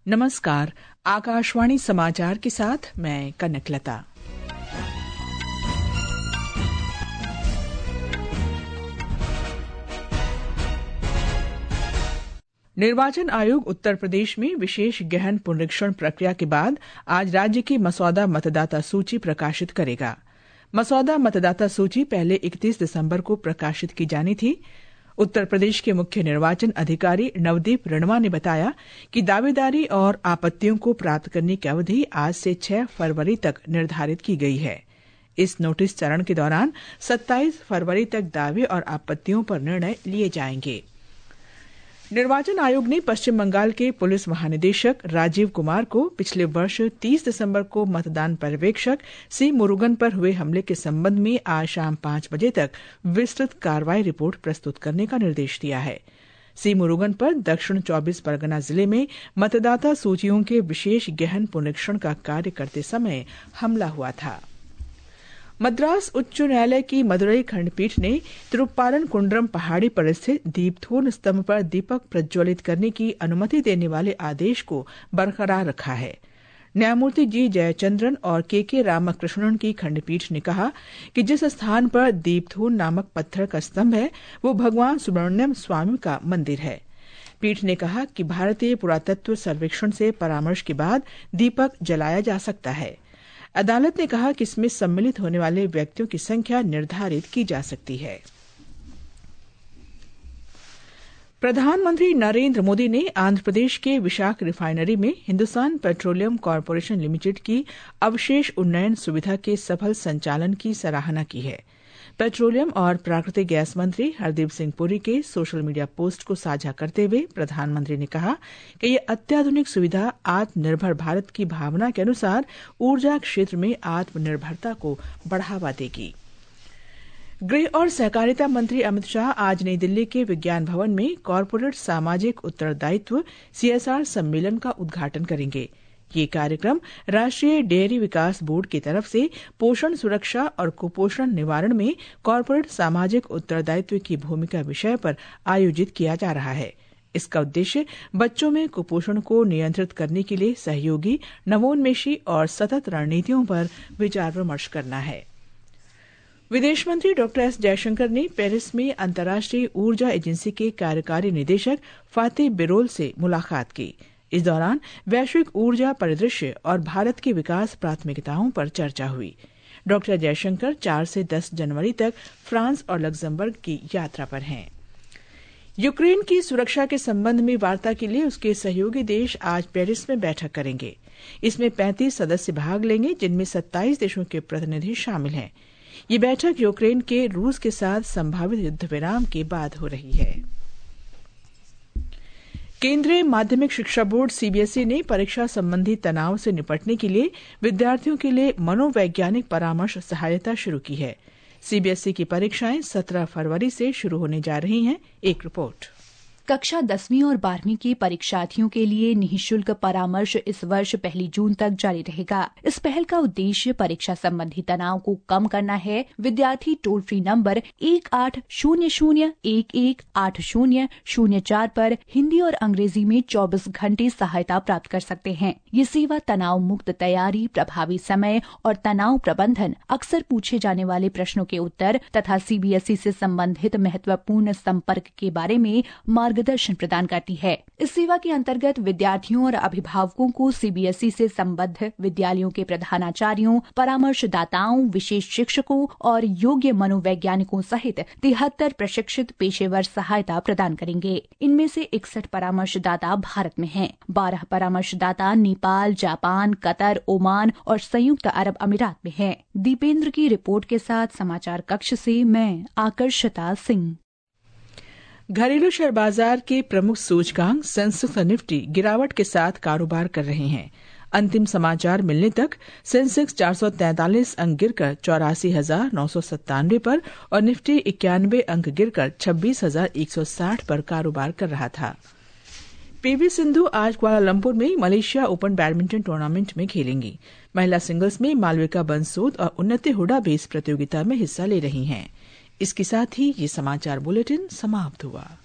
नमस्कार, आकाशवाणी समाचार के साथ मैं कनकलता। निर्वाचन आयोग उत्तर प्रदेश में विशेष गहन पुनरीक्षण प्रक्रिया के बाद आज राज्य की मसौदा मतदाता सूची प्रकाशित करेगा। मसौदा मतदाता सूची पहले 31 दिसंबर को प्रकाशित की जानी थी। उत्तर प्रदेश के मुख्य निर्वाचन अधिकारी नवदीप रणवा ने बताया कि दावेदारी और आपत्तियों को प्राप्त करने की अवधि आज से 6 फरवरी तक निर्धारित की गई है। इस नोटिस चरण के दौरान 27 फरवरी तक दावे और आपत्तियों पर निर्णय लिए जाएंगे। निर्वाचन आयोग ने पश्चिम बंगाल के पुलिस महानिदेशक राजीव कुमार को पिछले वर्ष 30 दिसंबर को मतदान पर्यवेक्षक सी मुरुगन पर हुए हमले के संबंध में आज शाम 5 बजे तक विस्तृत कार्रवाई रिपोर्ट प्रस्तुत करने का निर्देश दिया है। सी मुरुगन पर दक्षिण 24 परगना जिले में मतदाता सूचियों के विशेष गहन पुनरीक्षण का कार्य करते समय हमला हुआ था। मद्रास उच्च न्यायालय की मदुरई खंडपीठ ने तिरुप्पारन कुंड्रम पहाड़ी पर स्थित दीपथून स्तंभ पर दीपक प्रज्वलित करने की अनुमति देने वाले आदेश को बरकरार रखा है। न्यायमूर्ति जी जयचंद्रन और के रामकृष्णन की खंडपीठ ने कहा कि जिस स्थान पर दीपथून नामक पत्थर का स्तंभ है वो भगवान सुब्रमण्यम स्वामी का मंदिर है। पीठ ने कहा कि भारतीय पुरातत्व सर्वेक्षण से परामर्श के बाद दीपक जलाया जा सकता है। अदालत ने कहा कि इसमें सम्मिलित होने वाले व्यक्तियों की संख्या निर्धारित की जा सकती है। प्रधानमंत्री नरेंद्र मोदी ने आंध्र प्रदेश के विशाख रिफाइनरी में हिंदुस्तान पेट्रोलियम कॉर्पोरेशन लिमिटेड की अवशेष उन्नयन सुविधा के सफल संचालन की सराहना की है। पेट्रोलियम और प्राकृतिक गैस मंत्री हरदीप सिंह पुरी के सोशल मीडिया पोस्ट को साझा करते हुए प्रधानमंत्री ने कहा कि यह अत्याधुनिक सुविधा आत्मनिर्भर भारत की भावना के अनुसार ऊर्जा क्षेत्र में आत्मनिर्भरता को बढ़ावा देगी। गृह और सहकारिता मंत्री अमित शाह आज नई दिल्ली के विज्ञान भवन में कॉरपोरेट सामाजिक उत्तरदायित्व CSR सम्मेलन का उद्घाटन करेंगे। ये कार्यक्रम राष्ट्रीय डेयरी विकास बोर्ड की तरफ से पोषण सुरक्षा और कुपोषण निवारण में कॉरपोरेट सामाजिक उत्तरदायित्व की भूमिका विषय पर आयोजित किया जा रहा है। इसका उद्देश्य बच्चों में कुपोषण को नियंत्रित करने के लिए सहयोगी, नवोन्मेषी और सतत रणनीतियों पर विचार विमर्श करना है। विदेश मंत्री डॉक्टर एस जयशंकर ने पेरिस में अंतर्राष्ट्रीय ऊर्जा एजेंसी के कार्यकारी निदेशक फातिह बिरोल से मुलाकात की। इस दौरान वैश्विक ऊर्जा परिदृश्य और भारत की विकास प्राथमिकताओं पर चर्चा हुई। डॉक्टर जयशंकर 4 से 10 जनवरी तक फ्रांस और लक्जमबर्ग की यात्रा पर हैं। यूक्रेन की सुरक्षा के संबंध में वार्ता के लिए उसके सहयोगी देश आज पेरिस में बैठक करेंगे। इसमें 35 सदस्य भाग लेंगे, जिनमें 27 देशों के प्रतिनिधि शामिल हैं। ये बैठक यूक्रेन के रूस के साथ संभावित युद्ध विराम के बाद हो रही है। केंद्रीय माध्यमिक शिक्षा बोर्ड CBSE ने परीक्षा संबंधी तनाव से निपटने के लिए विद्यार्थियों के लिए मनोवैज्ञानिक परामर्श सहायता शुरू की है। CBSE की परीक्षाएं 17 फरवरी से शुरू होने जा रही हैं। एक रिपोर्ट। कक्षा 10वीं और 12वीं के परीक्षार्थियों के लिए निःशुल्क परामर्श इस वर्ष 1 जून तक जारी रहेगा। इस पहल का उद्देश्य परीक्षा संबंधी तनाव को कम करना है। विद्यार्थी टोल फ्री नंबर 1800118004 पर हिंदी और अंग्रेजी में 24 घंटे सहायता प्राप्त कर सकते हैं। ये सेवा तनाव मुक्त तैयारी, प्रभावी समय और तनाव प्रबंधन, अक्सर पूछे जाने वाले प्रश्नों के उत्तर तथा CBSE से संबंधित महत्वपूर्ण संपर्क के बारे में मार्गदर्शन प्रदान करती है। इस सेवा के अंतर्गत विद्यार्थियों और अभिभावकों को CBSE से संबद्ध विद्यालयों के प्रधानाचार्यों, परामर्शदाताओं, विशेष शिक्षकों और योग्य मनोवैज्ञानिकों सहित 73 प्रशिक्षित पेशेवर सहायता प्रदान करेंगे। इनमें से 61 परामर्शदाता भारत में हैं। 12 परामर्शदाता नेपाल, जापान, कतर, ओमान और संयुक्त अरब अमीरात में हैं। दीपेंद्र की रिपोर्ट के साथ समाचार कक्ष से मैं आकर्षता सिंह। घरेलू शेयर बाजार के प्रमुख सूचकांक सेंसेक्स और निफ्टी गिरावट के साथ कारोबार कर रहे हैं। अंतिम समाचार मिलने तक सेंसेक्स 443 अंक गिरकर 84,997 पर और निफ्टी 91 अंक गिरकर 26,160 पर कारोबार कर रहा था। PV सिंधु आज कुआलालंपुर में मलेशिया ओपन बैडमिंटन टूर्नामेंट में खेलेंगी। महिला सिंगल्स में मालविका बंसोद और उन्नति हुडा भी इस प्रतियोगिता में हिस्सा ले रही हैं। इसके साथ ही ये समाचार बुलेटिन समाप्त हुआ।